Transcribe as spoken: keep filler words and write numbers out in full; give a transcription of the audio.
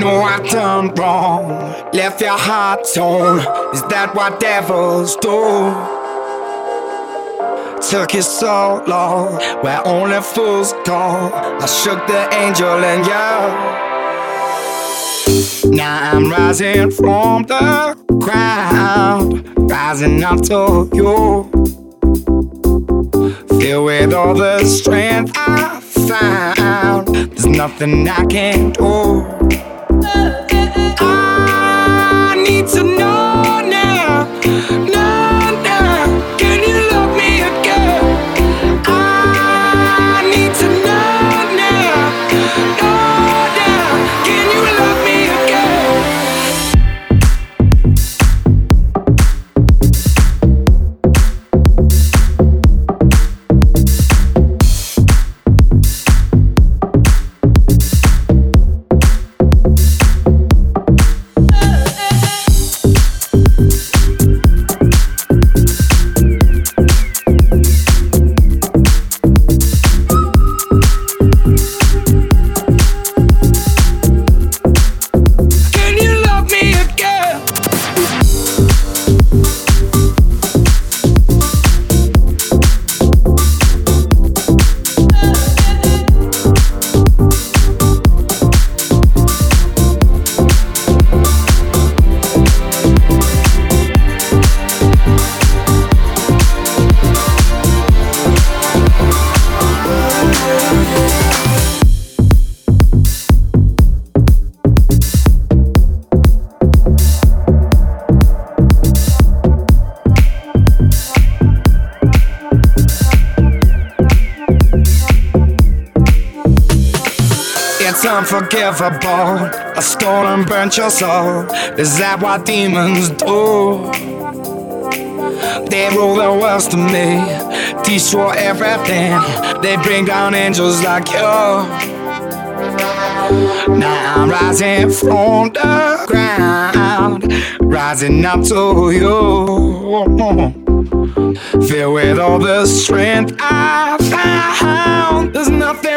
know I've done wrong, left your heart torn. Is that what devils do? Took you so long, where only fools go. I shook the angel in you. Now I'm rising from the ground, rising up to you. Filled with all the strength I found, there's nothing I can't do. I need to know now, know now, can you love me again? I need to know now, know now, can you love me again? It's unforgivable, I stole and burnt your soul. Is that what demons do? They rule the world to me, destroy everything. They bring down angels like you. Now I'm rising from the ground, rising up to you. Filled with all the strength I found, there's nothing